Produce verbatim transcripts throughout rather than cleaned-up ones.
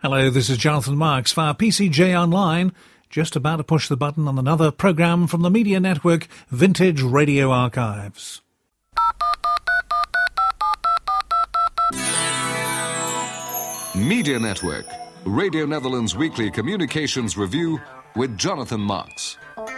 Hello, this is Jonathan Marks via P C J Online, just about to push the button on another programme from the media network Vintage Radio Archives. Media Network, Radio Netherlands Weekly Communications Review with Jonathan Marks.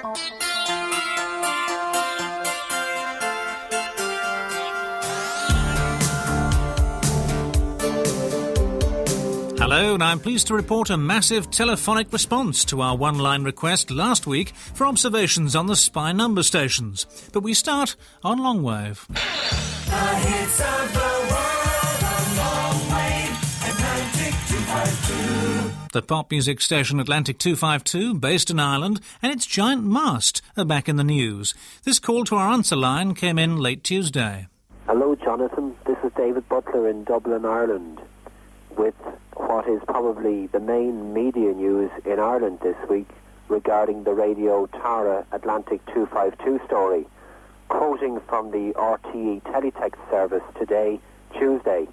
Hello, and I'm pleased to report a massive telephonic response to our one-line request last week for observations on the spy number stations. But we start on Longwave. The hits of the world on Longwave, Atlantic two fifty-two. The pop music station Atlantic two fifty-two, based in Ireland, and its giant mast are back in the news. This call to our answer line came in late Tuesday. Hello, Jonathan. This is David Butler in Dublin, Ireland, with what is probably the main media news in Ireland this week regarding the Radio Tara Atlantic two fifty-two story. Quoting from the R T E teletext service today, Tuesday,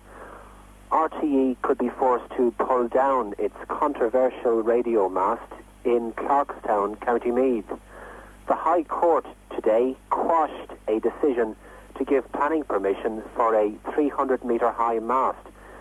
R T E could be forced to pull down its controversial radio mast in Clarkstown, County Meath. The High Court today quashed a decision to give planning permission for a three hundred metre high mast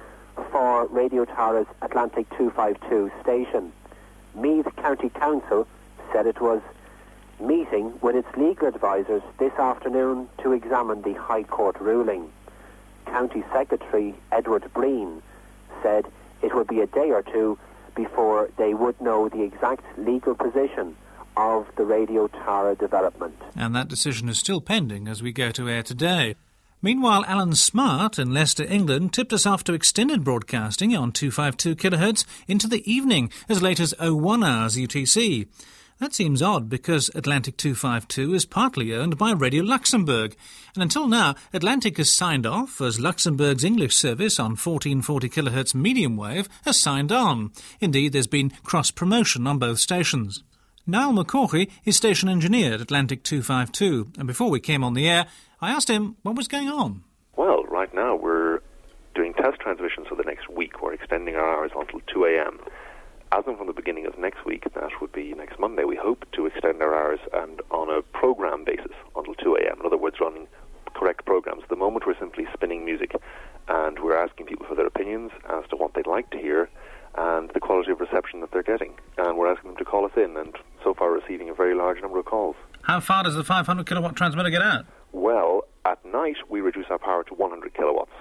for Radio Tara's Atlantic two fifty-two station. Meath County Council said it was meeting with its legal advisors this afternoon to examine the High Court ruling. County Secretary Edward Breen said it would be a day or two before they would know the exact legal position of the Radio Tara development. And that decision is still pending as we go to air today. Meanwhile, Alan Smart in Leicester, England, tipped us off to extended broadcasting on two fifty-two kilohertz into the evening, as late as oh one hours U T C. That seems odd because Atlantic two fifty-two is partly owned by Radio Luxembourg, and until now Atlantic has signed off as Luxembourg's English service on fourteen forty kilohertz medium wave has signed on. Indeed, there's been cross-promotion on both stations. Niall McCaughey is station engineer at Atlantic two fifty-two, and before we came on the air, I asked him what was going on. Well, right now we're doing test transmissions for the next week. We're extending our hours until two a.m. As of from the beginning of next week, that would be next Monday, we hope to extend our hours and on a program basis until two a.m. In other words, running correct programs. At the moment, we're simply spinning music, and we're asking people for their opinions as to what they'd like to hear and the quality of reception that they're getting. And we're asking them to call us in, and so far receiving a very large number of calls. How far does the five hundred kilowatt transmitter get out? Well, at night we reduce our power to one hundred kilowatts,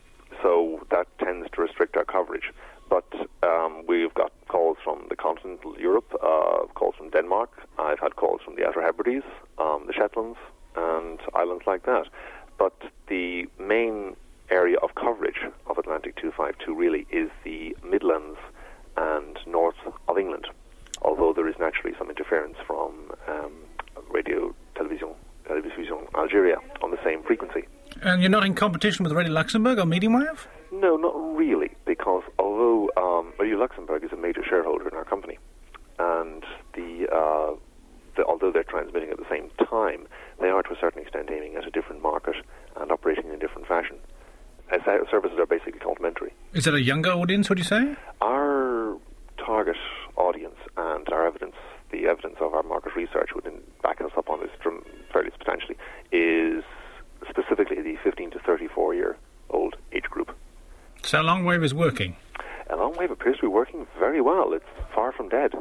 so that tends to restrict our coverage. But um, we've got calls from the continental Europe, uh, calls from Denmark. I've had calls from the Outer Hebrides, um, the Shetlands, and islands like that. But the main area of coverage of Atlantic two fifty-two really is the Midlands and north of England, although there is naturally some interference from um, Radio Television, Television Algeria on the same frequency. And you're not in competition with Radio Luxembourg on medium wave? No, not really, because although um, Radio Luxembourg is a major shareholder in our company, and the, uh, the although they're transmitting at the same time, they are to a certain extent aiming at a different market and operating in a different fashion. As services are basically complementary. Is it a younger audience, would you say? Our target audience and our evidence, the evidence of our market research would back us up on this fairly substantially, is specifically the fifteen to thirty-four year old age group. So Longwave is working? A Longwave appears to be working very well. It's far from dead.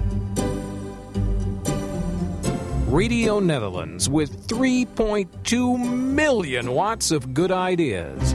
Radio Netherlands with three point two million watts of good ideas.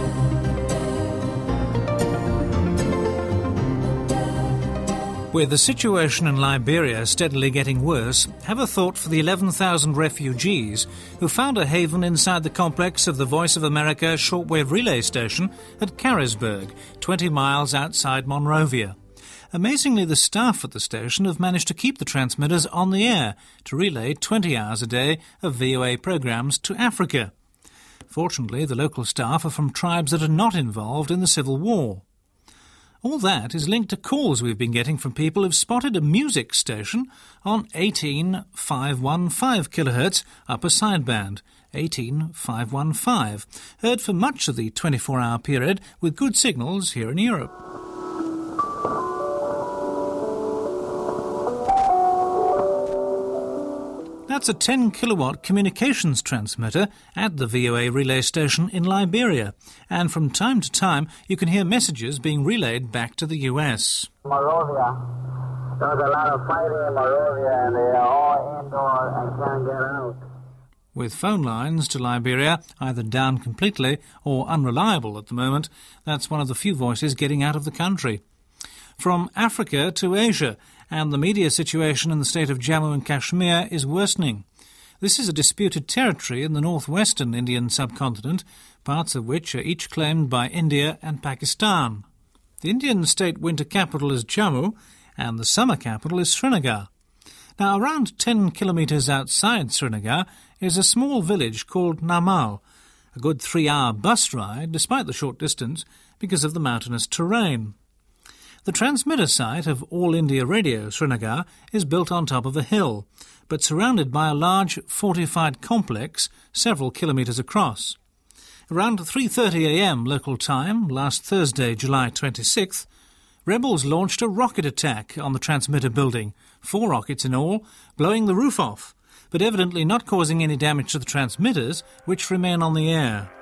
With the situation in Liberia steadily getting worse, have a thought for the eleven thousand refugees who found a haven inside the complex of the Voice of America shortwave relay station at Carisburg, twenty miles outside Monrovia. Amazingly, the staff at the station have managed to keep the transmitters on the air to relay twenty hours a day of V O A programmes to Africa. Fortunately, the local staff are from tribes that are not involved in the civil war. All that is linked to calls we've been getting from people who've spotted a music station on eighteen five fifteen kilohertz upper sideband, eighteen five fifteen, heard for much of the twenty-four hour period with good signals here in Europe. That's a ten kilowatt communications transmitter at the V O A relay station in Liberia, and from time to time you can hear messages being relayed back to the U S. Monrovia. There was a lot of fighting in Monrovia, and they are all indoor and can't get out. With phone lines to Liberia either down completely or unreliable at the moment, that's one of the few voices getting out of the country. From Africa to Asia, and the media situation in the state of Jammu and Kashmir is worsening. This is a disputed territory in the northwestern Indian subcontinent, parts of which are each claimed by India and Pakistan. The Indian state winter capital is Jammu, and the summer capital is Srinagar. Now, around ten kilometres outside Srinagar is a small village called Namal, a good three-hour bus ride despite the short distance because of the mountainous terrain. The transmitter site of All India Radio Srinagar is built on top of a hill, but surrounded by a large fortified complex several kilometres across. Around three thirty a m local time, last Thursday, July twenty-sixth, rebels launched a rocket attack on the transmitter building, four rockets in all, blowing the roof off, but evidently not causing any damage to the transmitters, which remain on the air.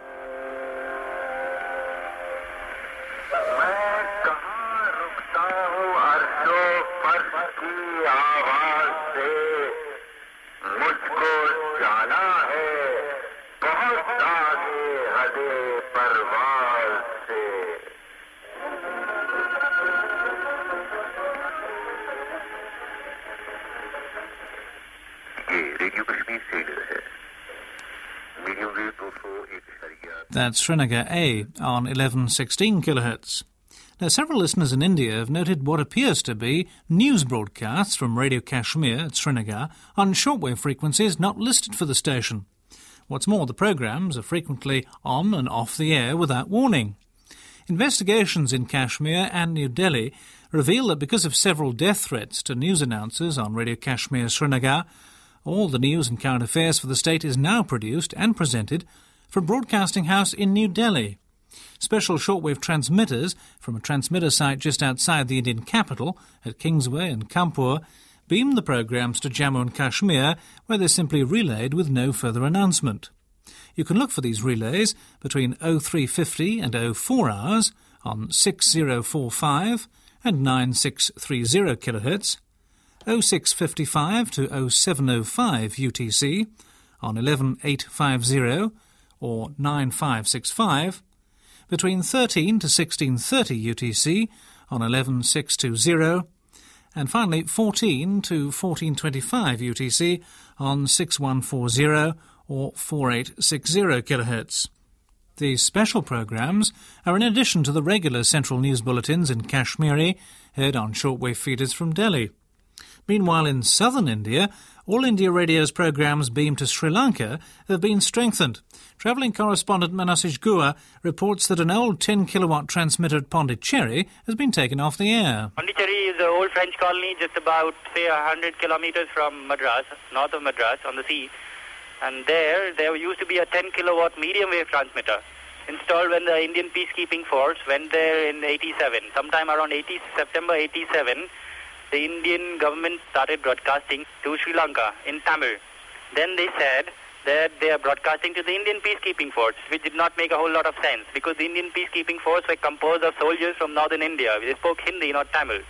That's Srinagar A on eleven sixteen kilohertz. Now, several listeners in India have noted what appears to be news broadcasts from Radio Kashmir at Srinagar on shortwave frequencies not listed for the station. What's more, the programmes are frequently on and off the air without warning. Investigations in Kashmir and New Delhi reveal that because of several death threats to news announcers on Radio Kashmir Srinagar, all the news and current affairs for the state is now produced and presented from a broadcasting house in New Delhi. Special shortwave transmitters from a transmitter site just outside the Indian capital at Kingsway and Kanpur beam the programmes to Jammu and Kashmir, where they're simply relayed with no further announcement. You can look for these relays between oh three fifty and oh four hours on six oh four five and nine six three oh kilohertz, oh six fifty-five to oh seven oh five U T C on eleven eight fifty or nine five six five, between thirteen to sixteen thirty U T C on eleven six twenty, and finally fourteen to fourteen twenty-five U T C on six one forty or four eight sixty kilohertz. These special programmes are in addition to the regular central news bulletins in Kashmiri, heard on shortwave feeders from Delhi. Meanwhile, in southern India, All India Radio's programmes beamed to Sri Lanka have been strengthened. Travelling correspondent Manasish Gua reports that an old ten kilowatt transmitter at Pondicherry has been taken off the air. Pondicherry is an old French colony just about, say, one hundred kilometres from Madras, north of Madras, on the sea. And there, there used to be a ten kilowatt medium wave transmitter installed when the Indian Peacekeeping Force went there in eighty-seven. Sometime around September eighty-seven, the Indian government started broadcasting to Sri Lanka in Tamil. Then they said that they are broadcasting to the Indian Peacekeeping Force, which did not make a whole lot of sense because the Indian Peacekeeping Force were composed of soldiers from northern India. They spoke Hindi, not Tamil.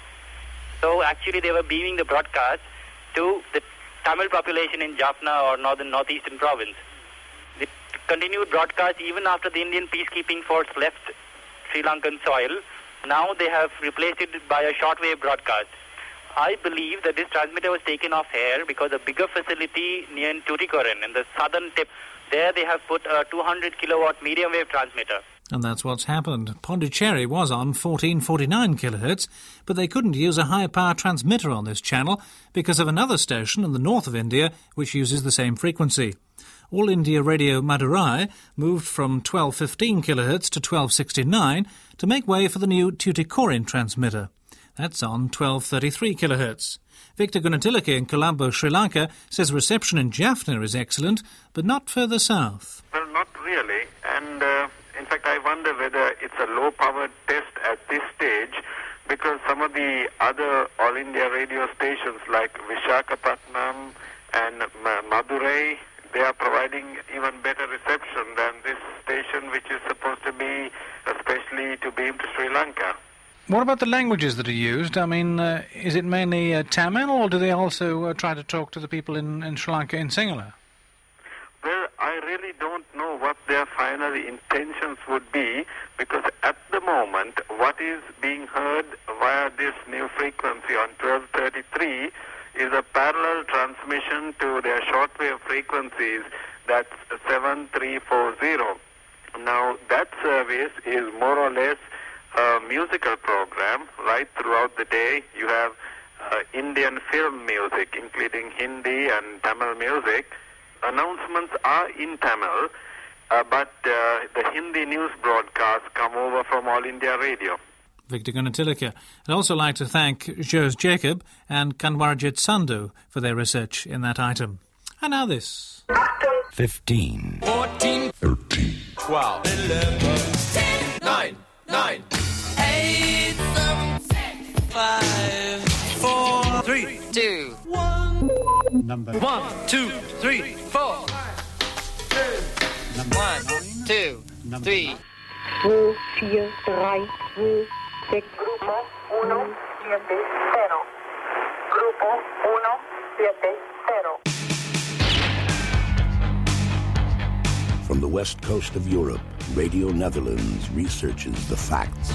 So actually they were beaming the broadcast to the Tamil population in Jaffna or northern northeastern province. They continued broadcast even after the Indian Peacekeeping Force left Sri Lankan soil. Now they have replaced it by a shortwave broadcast. I believe that this transmitter was taken off air because a bigger facility near Tuticorin in the southern tip, there they have put a two hundred kilowatt medium wave transmitter. And that's what's happened. Pondicherry was on fourteen forty-nine kilohertz, but they couldn't use a high power transmitter on this channel because of another station in the north of India which uses the same frequency. All India Radio Madurai moved from twelve fifteen kilohertz to twelve sixty-nine to make way for the new Tuticorin transmitter. That's on twelve thirty-three kilohertz. Victor Gunatilake in Colombo, Sri Lanka, says reception in Jaffna is excellent, but not further south. Well, not really. And uh, in fact, I wonder whether it's a low-powered test at this stage because some of the other All India radio stations like Vishakhapatnam and Madurai, they are providing even better reception than this station, which is supposed to be especially to beam to Sri Lanka. What about the languages that are used? I mean, uh, is it mainly uh, Tamil, or do they also uh, try to talk to the people in, in Sri Lanka in Sinhala? Well, I really don't know what their final intentions would be, because at the moment, what is being heard via this new frequency on twelve thirty-three is a parallel transmission to their shortwave frequencies, that's seven three four zero. Now, that service is more or less a musical program. Right throughout the day, you have uh, Indian film music, including Hindi and Tamil music. Announcements are in Tamil, uh, but uh, the Hindi news broadcasts come over from All India Radio. Victor Gunatilaka. I'd also like to thank Jose Jacob and Kanwarjit Sandhu for their research in that item. And now this. fifteen. fourteen. thirteen. twelve. eleven. ten. nine. nine. eight. seven. six. five. four. three. two. one. Number one. two. three. four. Number one. two. Number three. two, vier, drei, zwei, sechs. Grupo uno siete cero. Grupo uno siete cero. From the west coast of Europe, Radio Netherlands researches the facts.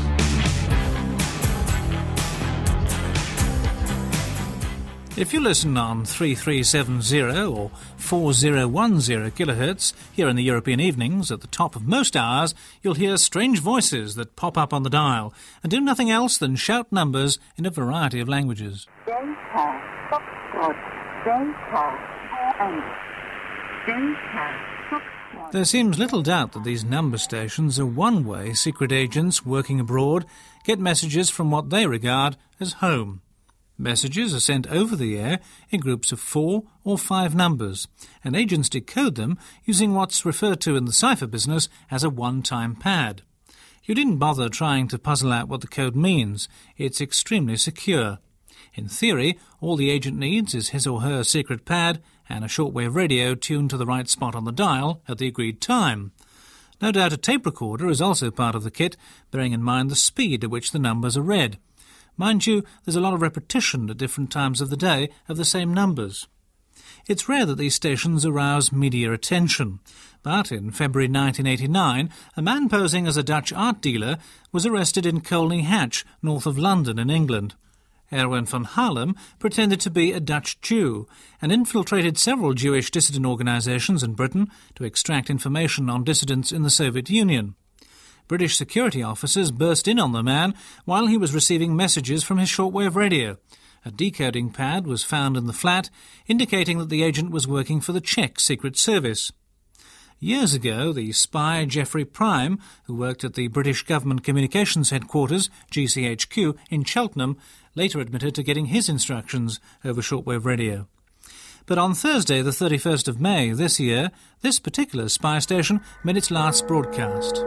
If you listen on thirty-three seventy or forty ten kilohertz here in the European evenings at the top of most hours, you'll hear strange voices that pop up on the dial and do nothing else than shout numbers in a variety of languages. Delta, Foxtrot, Delta, and Delta, Foxtrot. There seems little doubt that these number stations are one-way secret agents working abroad get messages from what they regard as home. Messages are sent over the air in groups of four or five numbers, and agents decode them using what's referred to in the cipher business as a one-time pad. You didn't bother trying to puzzle out what the code means. It's extremely secure. In theory, all the agent needs is his or her secret pad and a shortwave radio tuned to the right spot on the dial at the agreed time. No doubt a tape recorder is also part of the kit, bearing in mind the speed at which the numbers are read. Mind you, there's a lot of repetition at different times of the day of the same numbers. It's rare that these stations arouse media attention, but in February nineteen eighty-nine, a man posing as a Dutch art dealer was arrested in Colney Hatch, north of London in England. Erwin van Haarlem pretended to be a Dutch Jew and infiltrated several Jewish dissident organisations in Britain to extract information on dissidents in the Soviet Union. British security officers burst in on the man while he was receiving messages from his shortwave radio. A decoding pad was found in the flat, indicating that the agent was working for the Czech Secret Service. Years ago, the spy Geoffrey Prime, who worked at the British Government Communications Headquarters, G C H Q, in Cheltenham, later admitted to getting his instructions over shortwave radio. But on Thursday, the thirty-first of May this year, this particular spy station made its last broadcast.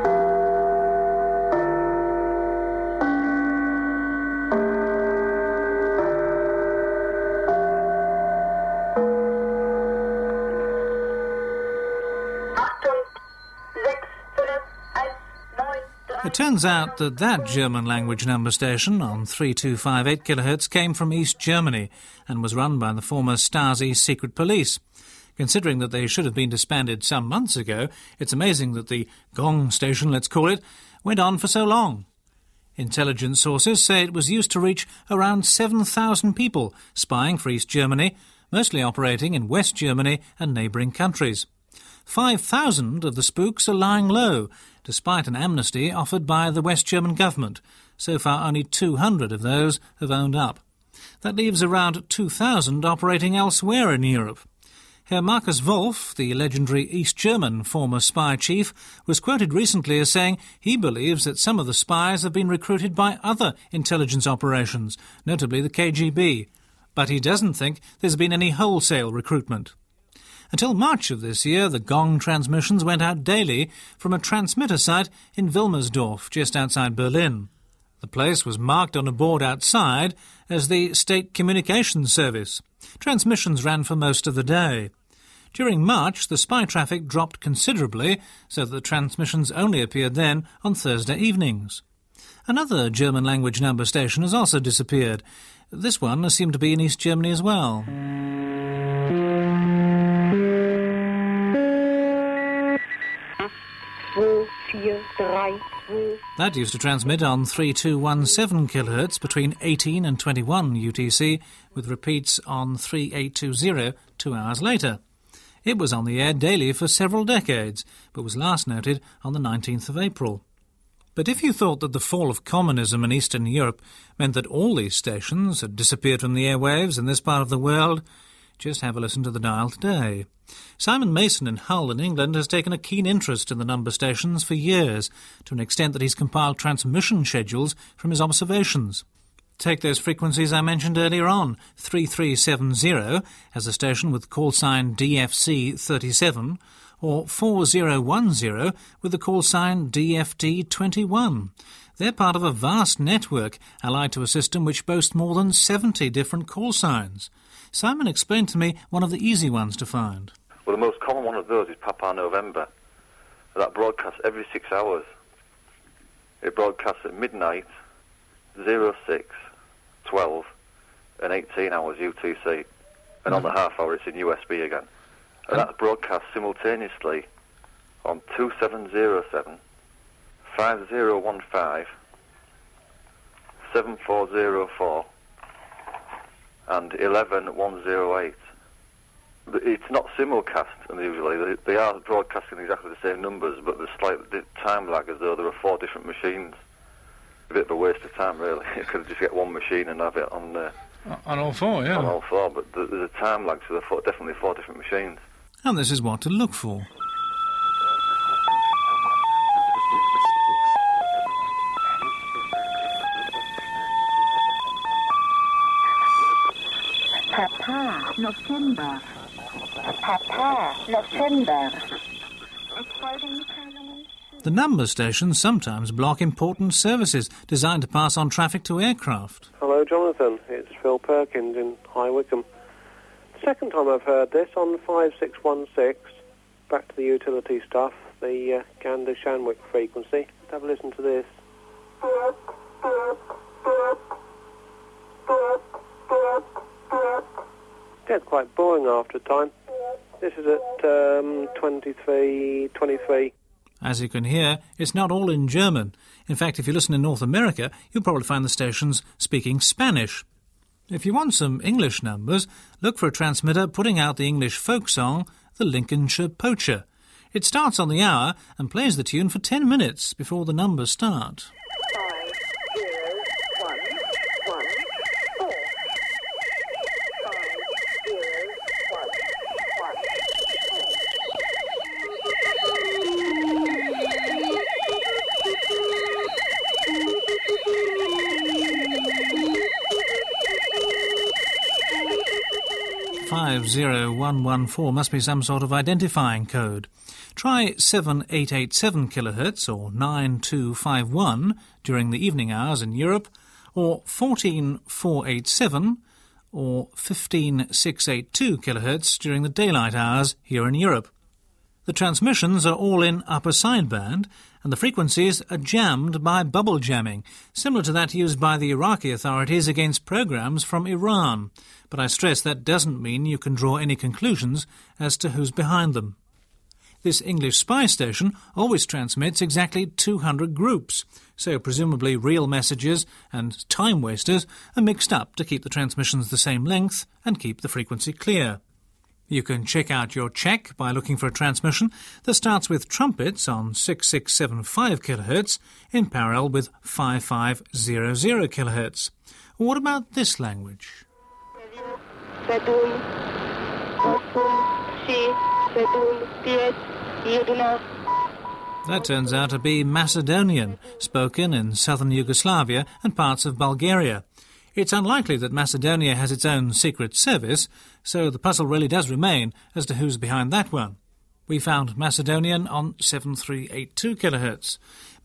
It turns out that that German-language number station on thirty-two fifty-eight kilohertz came from East Germany and was run by the former Stasi secret police. Considering that they should have been disbanded some months ago, it's amazing that the Gong station, let's call it, went on for so long. Intelligence sources say it was used to reach around seven thousand people spying for East Germany, mostly operating in West Germany and neighbouring countries. five thousand of the spooks are lying low, despite an amnesty offered by the West German government. So far, only two hundred of those have owned up. That leaves around two thousand operating elsewhere in Europe. Herr Markus Wolf, the legendary East German former spy chief, was quoted recently as saying he believes that some of the spies have been recruited by other intelligence operations, notably the K G B. But he doesn't think there's been any wholesale recruitment. Until March of this year, the Gong transmissions went out daily from a transmitter site in Wilmersdorf, just outside Berlin. The place was marked on a board outside as the State Communications Service. Transmissions ran for most of the day. During March, the spy traffic dropped considerably, so that the transmissions only appeared then on Thursday evenings. Another German-language number station has also disappeared. This one seemed to be in East Germany as well. That used to transmit on three two one seven kilohertz between eighteen and twenty-one U T C, with repeats on three eight two zero two hours later. It was on the air daily for several decades, but was last noted on the nineteenth of April. But if you thought that the fall of communism in Eastern Europe meant that all these stations had disappeared from the airwaves in this part of the world, just have a listen to the dial today. Simon Mason in Hull in England has taken a keen interest in the number stations for years, to an extent that he's compiled transmission schedules from his observations. Take those frequencies I mentioned earlier on. three three seven zero has a station with call sign D F C thirty-seven, or four zero one zero with the call sign D F T twenty-one. They're part of a vast network allied to a system which boasts more than seventy different call signs. Simon explained to me one of the easy ones to find. Well, the most common one of those is Papa November. That broadcasts every six hours. It broadcasts at midnight, zero six, twelve, and eighteen hours U T C. And on the half hour, it's in U S B again. And that's broadcast simultaneously on two seven zero seven, five zero one five, seven four zero four, and eleven one zero eight. It's not simulcast, usually. They are broadcasting exactly the same numbers, but there's slight time lag, as though there are four different machines. A bit of a waste of time, really. You could just get one machine and have it on... Uh, on all four, yeah. On all four, but there's a time lag, so there are four, definitely four different machines. And this is what to look for. Papa November. Papa November. The number stations sometimes block important services designed to pass on traffic to aircraft. Hello, Jonathan. It's Phil Perkins in High Wycombe. Second time I've heard this on five six one six. Back to the utility stuff, the uh, Gander Shanwick frequency. Let's have a listen to this. Gets quite boring after a time. This is at um, twenty-three twenty-three. As you can hear, it's not all in German. In fact, if you listen in North America, you'll probably find the stations speaking Spanish. If you want some English numbers, look for a transmitter putting out the English folk song, The Lincolnshire Poacher. It starts on the hour and plays the tune for ten minutes before the numbers start. five zero one one four must be some sort of identifying code. Try seven eight eight seven kilohertz or nine two five one during the evening hours in Europe, or fourteen four eight seven or fifteen six eight two kilohertz during the daylight hours here in Europe. The transmissions are all in upper sideband, and the frequencies are jammed by bubble jamming, similar to that used by the Iraqi authorities against programs from Iran. But I stress that doesn't mean you can draw any conclusions as to who's behind them. This English spy station always transmits exactly two hundred groups, so presumably real messages and time wasters are mixed up to keep the transmissions the same length and keep the frequency clear. You can check out your check by looking for a transmission that starts with trumpets on six six seven five kilohertz in parallel with five five zero zero kilohertz. What about this language? That turns out to be Macedonian, spoken in southern Yugoslavia and parts of Bulgaria. It's unlikely that Macedonia has its own secret service, so the puzzle really does remain as to who's behind that one. We found Macedonian on seven three eight two kilohertz.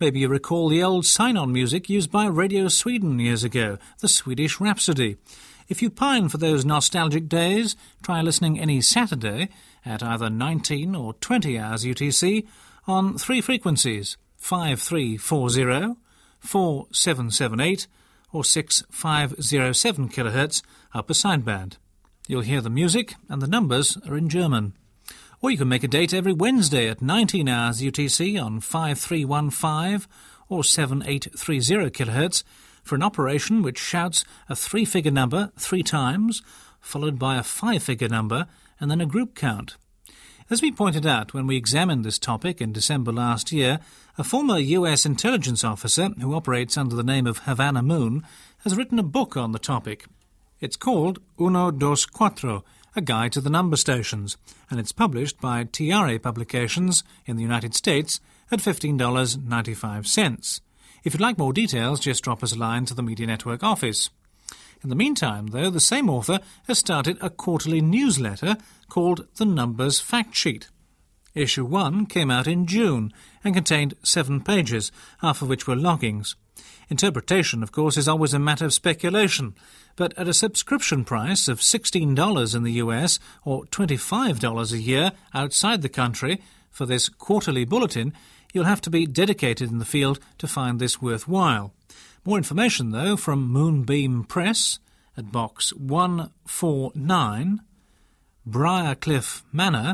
Maybe you recall the old sign-on music used by Radio Sweden years ago, the Swedish Rhapsody. If you pine for those nostalgic days, try listening any Saturday at either nineteen or twenty hours U T C on three frequencies, five three four zero, four seven seven eight or six five zero seven kilohertz upper sideband. You'll hear the music and the numbers are in German. Or you can make a date every Wednesday at nineteen hours U T C on five three one five or seven eight three zero kilohertz for an operation which shouts a three-figure number three times, followed by a five-figure number and then a group count. As we pointed out when we examined this topic in December last year, a former U S intelligence officer who operates under the name of Havana Moon has written a book on the topic. It's called Uno, Dos, Cuatro, a guide to the number stations, and it's published by Tiare Publications in the United States at fifteen dollars and ninety-five cents. If you'd like more details, just drop us a line to the Media Network office. In the meantime, though, the same author has started a quarterly newsletter called The Numbers Fact Sheet. Issue one came out in June and contained seven pages, half of which were loggings. Interpretation, of course, is always a matter of speculation, but at a subscription price of sixteen dollars in the U S or twenty-five dollars a year outside the country for this quarterly bulletin, you'll have to be dedicated in the field to find this worthwhile. More information, though, from Moonbeam Press at Box one forty-nine, Briarcliff Manor,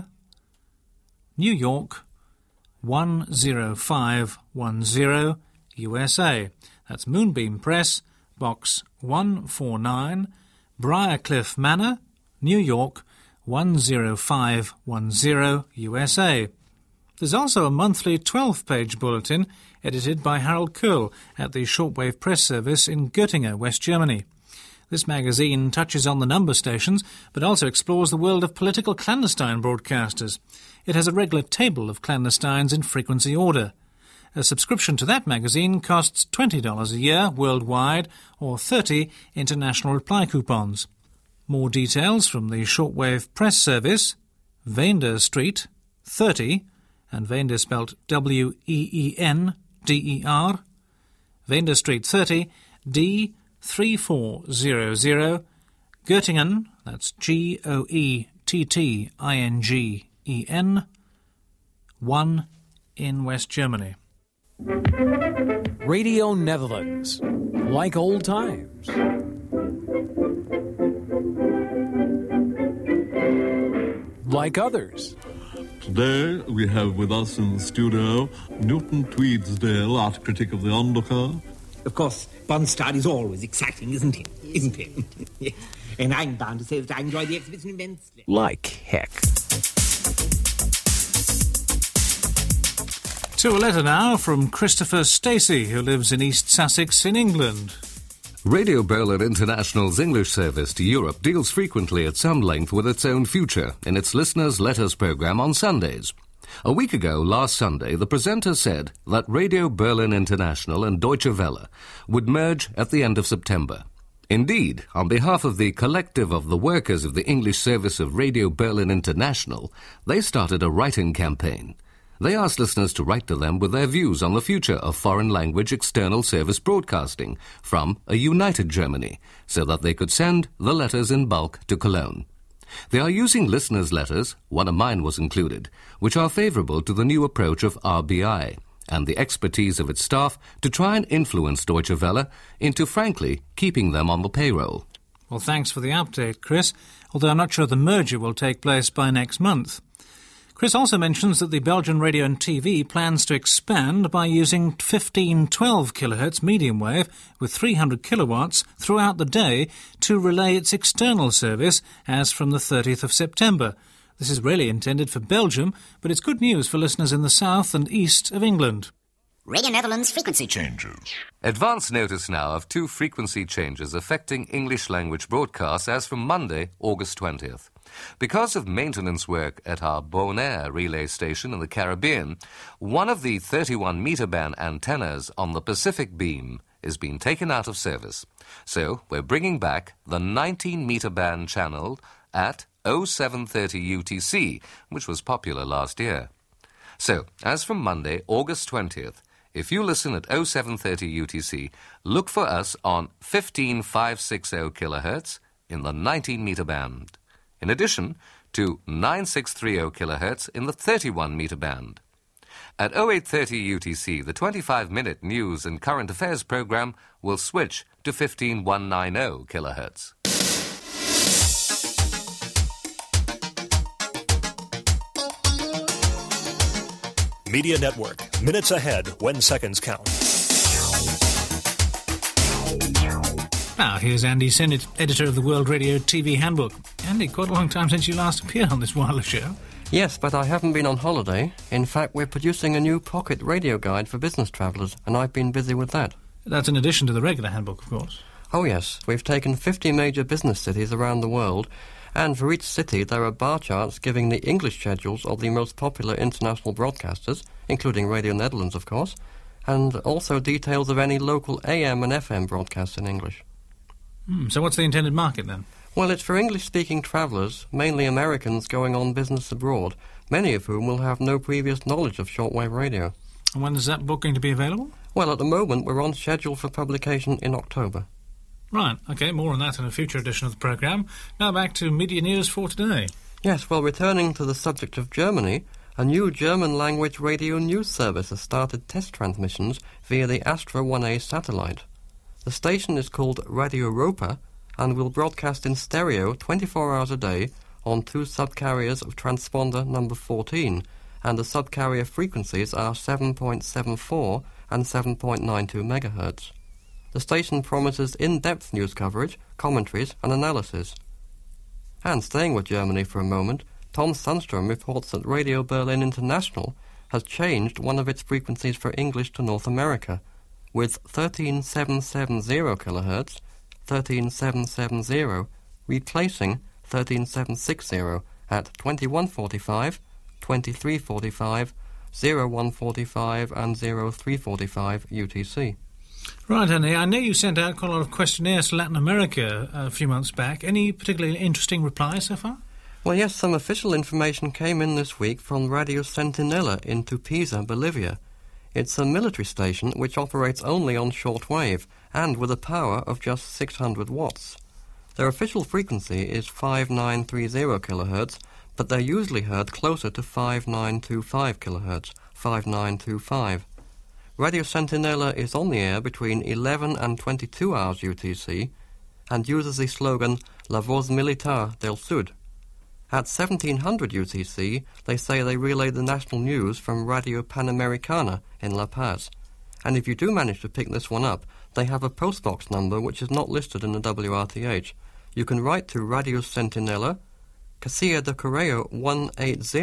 New York, one oh five one oh, U S A. That's Moonbeam Press, Box one forty-nine, Briarcliff Manor, New York, one oh five one oh, U S A. There's also a monthly twelve-page bulletin edited by Harold Kuhl at the Shortwave Press Service in Göttingen, West Germany. This magazine touches on the number stations, but also explores the world of political clandestine broadcasters. It has a regular table of clandestines in frequency order. A subscription to that magazine costs twenty dollars a year worldwide or thirty dollars international reply coupons. More details from the Shortwave Press Service, Weender Street, thirty, and Weender spelt W E E N D E R, Weender Street thirty, D three four zero zero, Göttingen, that's G O E T T I N G E N, one in West Germany. Radio Netherlands, like old times. Like others. Today we have with us in the studio Newton Tweedsdale, art critic of The Onlooker. Of course, Bondstad is always exciting, isn't he? Isn't he? Yes. And I'm bound to say that I enjoy the exhibition immensely. Like heck. To a letter now from Christopher Stacey, who lives in East Sussex in England. Radio Berlin International's English service to Europe deals frequently at some length with its own future in its Listeners' Letters programme on Sundays. A week ago, last Sunday, the presenter said that Radio Berlin International and Deutsche Welle would merge at the end of September. Indeed, on behalf of the collective of the workers of the English service of Radio Berlin International, they started a writing campaign. They asked listeners to write to them with their views on the future of foreign language external service broadcasting from a united Germany, so that they could send the letters in bulk to Cologne. They are using listeners' letters, one of mine was included, which are favourable to the new approach of R B I and the expertise of its staff to try and influence Deutsche Welle into, frankly, keeping them on the payroll. Well, thanks for the update, Chris, although I'm not sure the merger will take place by next month. Chris also mentions that the Belgian Radio and T V plans to expand by using fifteen twelve kilohertz medium wave with three hundred kilowatts throughout the day to relay its external service as from the thirtieth of September. This is really intended for Belgium, but it's good news for listeners in the south and east of England. Radio Netherlands frequency changes. Advance notice now of two frequency changes affecting English language broadcasts as from Monday, August twentieth. Because of maintenance work at our Bonaire relay station in the Caribbean, one of the thirty-one meter band antennas on the Pacific beam is being taken out of service. So we're bringing back the nineteen meter band channel at oh seven thirty U T C, which was popular last year. So, as from Monday, August twentieth, if you listen at oh seven thirty U T C, look for us on fifteen thousand five hundred sixty kilohertz in the nineteen metre band, in addition to nine thousand six hundred thirty kilohertz in the thirty-one metre band. At oh eight thirty U T C, the twenty-five minute news and current affairs programme will switch to fifteen thousand one hundred ninety kilohertz. Media Network. Minutes ahead when seconds count. Now, here's Andy Sennett, editor of the World Radio T V Handbook. Andy, quite a long time since you last appeared on this wireless show. Yes, but I haven't been on holiday. In fact, we're producing a new pocket radio guide for business travellers, and I've been busy with that. That's in addition to the regular handbook, of course. Oh, yes. We've taken fifty major business cities around the world, and for each city there are bar charts giving the English schedules of the most popular international broadcasters, including Radio Netherlands, of course, and also details of any local A M and F M broadcasts in English. Hmm, so what's the intended market, then? Well, it's for English-speaking travellers, mainly Americans going on business abroad, many of whom will have no previous knowledge of shortwave radio. And when is that book going to be available? Well, at the moment we're on schedule for publication in October. Right, OK, more on that in a future edition of the programme. Now back to media news for today. Yes, well, returning to the subject of Germany, a new German-language radio news service has started test transmissions via the Astra one A satellite. The station is called Radio Europa and will broadcast in stereo twenty-four hours a day on two subcarriers of transponder number fourteen, and the subcarrier frequencies are seven point seven four and seven point nine two megahertz. The station promises in-depth news coverage, commentaries and analysis. And staying with Germany for a moment, Tom Sundstrom reports that Radio Berlin International has changed one of its frequencies for English to North America, with thirteen thousand seven hundred seventy kilohertz, thirteen thousand seven hundred seventy, replacing thirteen thousand seven hundred sixty at twenty-one forty-five, twenty-three forty-five, oh one forty-five and oh three forty-five U T C. Right, Andy, I know you sent out quite a lot of questionnaires to Latin America a few months back. Any particularly interesting replies so far? Well, yes, some official information came in this week from Radio Centinela in Tupiza, Bolivia. It's a military station which operates only on shortwave and with a power of just six hundred watts. Their official frequency is five thousand nine hundred thirty kilohertz, but they're usually heard closer to five thousand nine hundred twenty-five kilohertz, five thousand nine hundred twenty-five. Radio Centinela is on the air between eleven and twenty-two hours U T C and uses the slogan La Voz Militar del Sud. At seventeen hundred U T C, they say they relay the national news from Radio Panamericana in La Paz. And if you do manage to pick this one up, they have a postbox number which is not listed in the W R T H. You can write to Radio Centinela, Casilla de Correo one eighty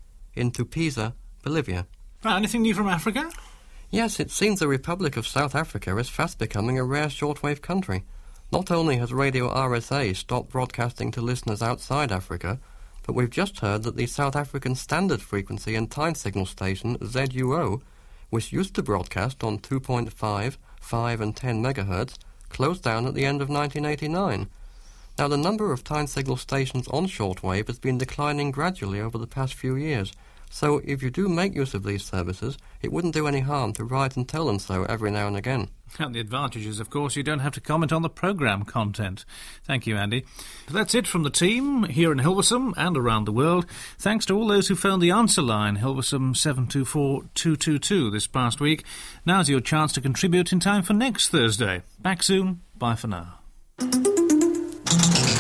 in Tupiza, Bolivia. Right, anything new from Africa? Yes, it seems the Republic of South Africa is fast becoming a rare shortwave country. Not only has Radio R S A stopped broadcasting to listeners outside Africa, but we've just heard that the South African standard frequency and time signal station Z U O, which used to broadcast on two point five, five and ten megahertz, closed down at the end of nineteen eighty-nine. Now, the number of time signal stations on shortwave has been declining gradually over the past few years, so if you do make use of these services, it wouldn't do any harm to write and tell them so every now and again. And the advantage is, of course, you don't have to comment on the programme content. Thank you, Andy. But that's it from the team here in Hilversum and around the world. Thanks to all those who phoned the answer line, Hilversum seven two four two two two, this past week. Now's your chance to contribute in time for next Thursday. Back soon. Bye for now.